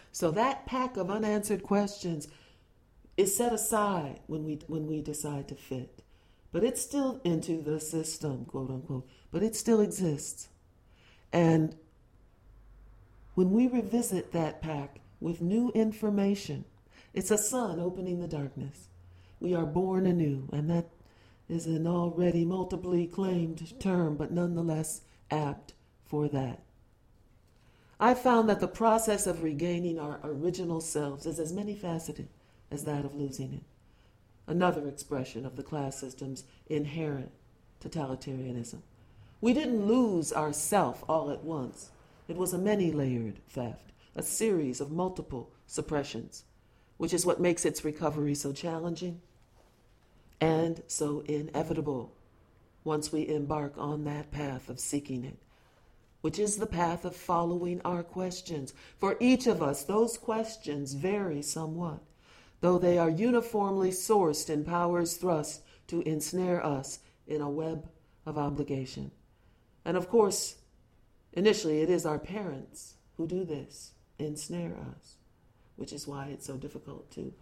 So that pack of unanswered questions is set aside when we decide to fit. But it's still into the system, quote unquote. But it still exists. And when we revisit that pack with new information, it's a sun opening the darkness. We are born anew, and that is an already multiply claimed term, but nonetheless apt for that. I found that the process of regaining our original selves is as many-faceted as that of losing it. Another expression of the class system's inherent totalitarianism. We didn't lose our self all at once. It was a many-layered theft, a series of multiple suppressions, which is what makes its recovery so challenging and so inevitable once we embark on that path of seeking it, which is the path of following our questions. For each of us, those questions vary somewhat, though they are uniformly sourced in powers thrust to ensnare us in a web of obligation. And of course, initially it is our parents who do this, ensnare us, which is why it's so difficult to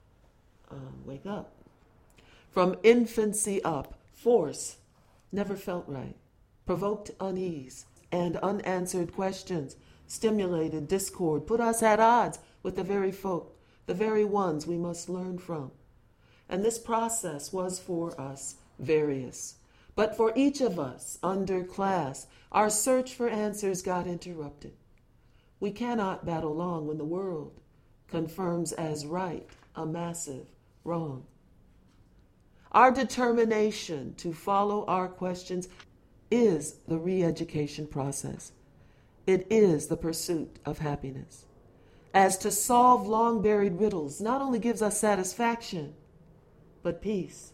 wake up. From infancy up, force never felt right, provoked unease, and unanswered questions stimulated discord, put us at odds with the very folk, the very ones we must learn from. And this process was for us various. But for each of us, under class, our search for answers got interrupted. We cannot battle long when the world confirms as right a massive wrong. Our determination to follow our questions is the re-education process. It is the pursuit of happiness. As to solve long-buried riddles not only gives us satisfaction, but peace.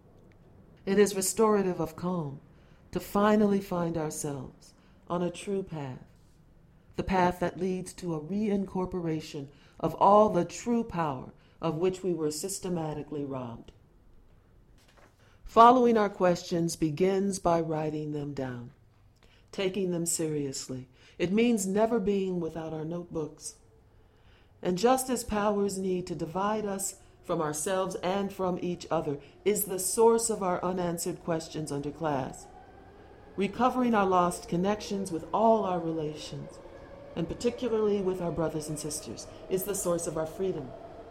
It is restorative of calm to finally find ourselves on a true path, the path that leads to a reincorporation of all the true power of which we were systematically robbed. Following our questions begins by writing them down, taking them seriously. It means never being without our notebooks. And just as powers need to divide us from ourselves and from each other is the source of our unanswered questions under class, recovering our lost connections with all our relations, and particularly with our brothers and sisters, is the source of our freedom.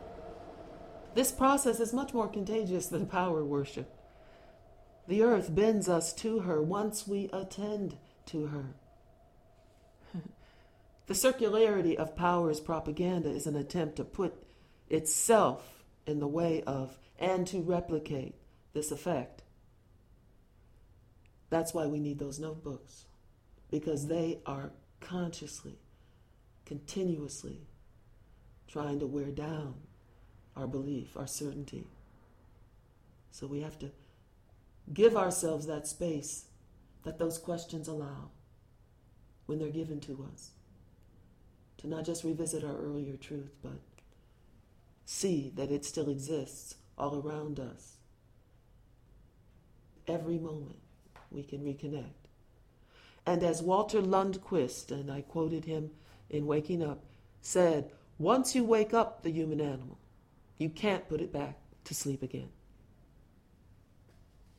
This process is much more contagious than power worship. The earth bends us to her once we attend to her. The circularity of power's propaganda is an attempt to put itself in the way of and to replicate this effect. That's why we need those notebooks, because they are consciously, continuously trying to wear down our belief, our certainty. So we have to give ourselves that space that those questions allow when they're given to us, to not just revisit our earlier truth, but see that it still exists all around us. Every moment we can reconnect. And as Walter Lundquist, and I quoted him in Waking Up, said, once you wake up the human animal, you can't put it back to sleep again.